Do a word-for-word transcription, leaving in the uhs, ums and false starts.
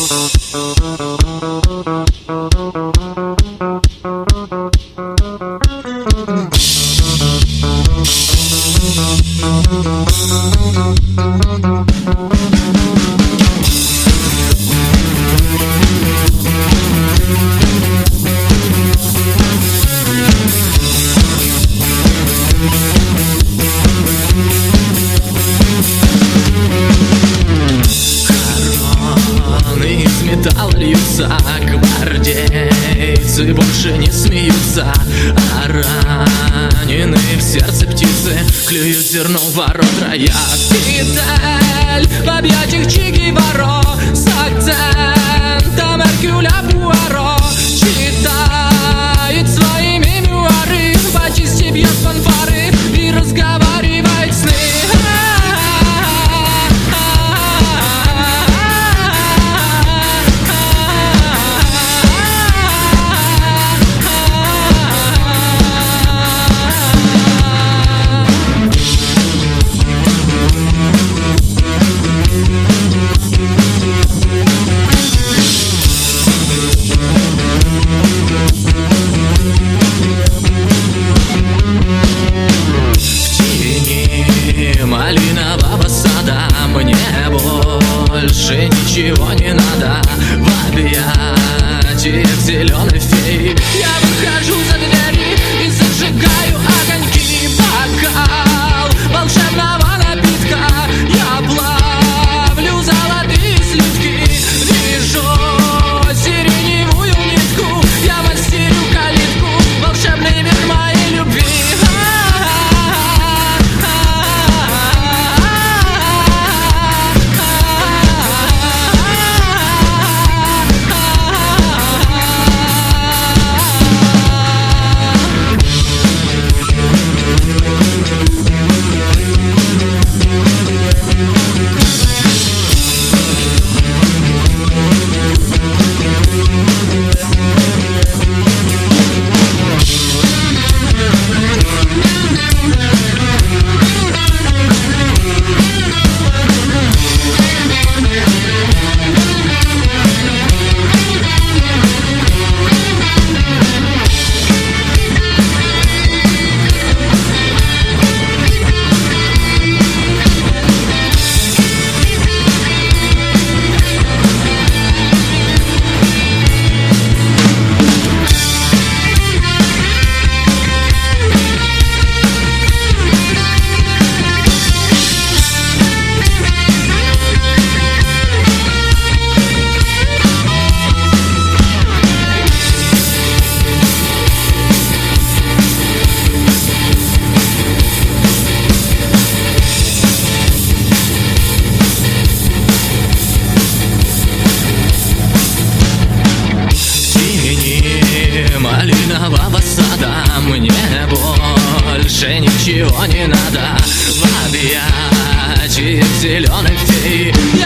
Льются гвардейцы, больше не смеются, а раненые в сердце птицы клюют зерно в ворот рая. Фидель в объятиях Че Гевара с акцентом Эркюля Пуаро читает свои мемуары, по части бьет фанфары и разговаривает сны. Малинового сада мне больше ничего не надо. В объятиях зеленой феи я выхожу за двери и зажигаю огоньки. Бокал волшебного напитка, я плавлю золотые слитки. Вижу сиреневую нитку, я мастерю калитку, волшебный мир моей любви. Малинового сада мне больше ничего не надо. В объятиях зеленой феи